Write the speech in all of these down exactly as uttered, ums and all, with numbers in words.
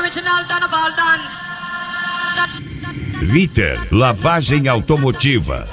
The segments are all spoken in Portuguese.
Viter, lavagem automotiva.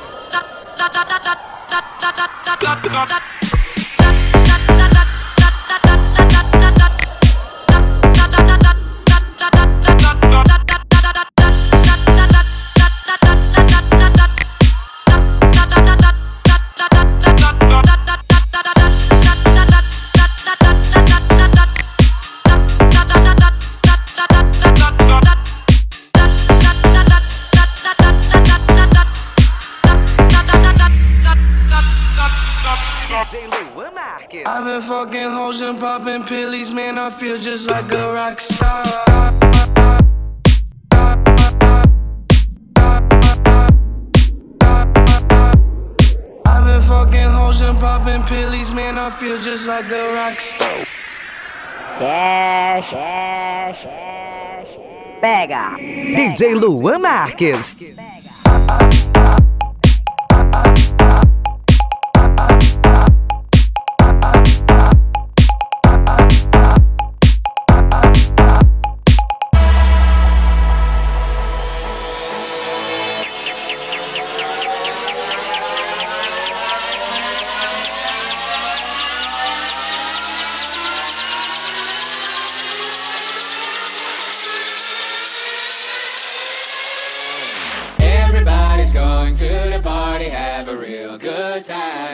I've been fucking hoes and popping pillies, man, I feel just like a rock star. I've been fucking hoes and popping pillies, man, I feel just like a rock star. Cash, cash, cash. Pega, D J Luan Marques. Everybody's going to the party, have a real good time.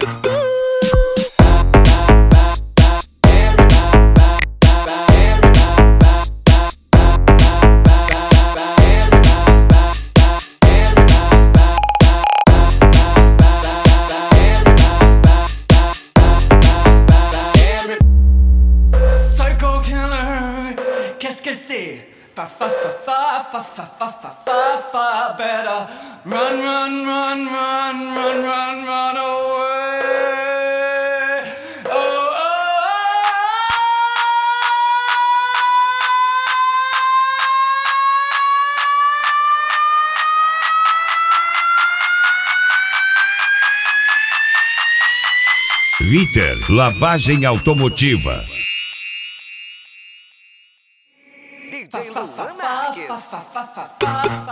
Psycho killer, qu'est-ce que c'est? Fa fa fa fa fa fa fa fa fa fa. Better run, run, run, run, run, run, run away. Oh, oh, Viter, lavagem automotiva. D J Luan Marques.